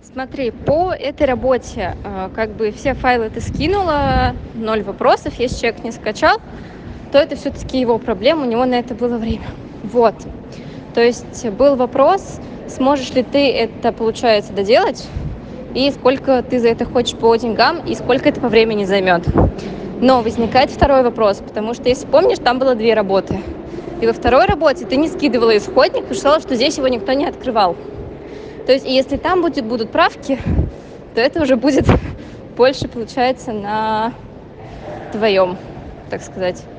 Смотри, по этой работе, как бы все файлы ты скинула, 0 вопросов. Если человек не скачал, то это все таки его проблема, у него на это было время. Вот. То есть был вопрос, сможешь ли ты это, получается, доделать, и сколько ты за это хочешь по деньгам, и сколько это по времени займет. Но возникает второй вопрос, потому что, если помнишь, там было 2 работы. И во второй работе ты не скидывала исходник и сказала, что здесь его никто не открывал. То есть, и если там будут правки, то это уже будет больше, получается, на твоем, так сказать.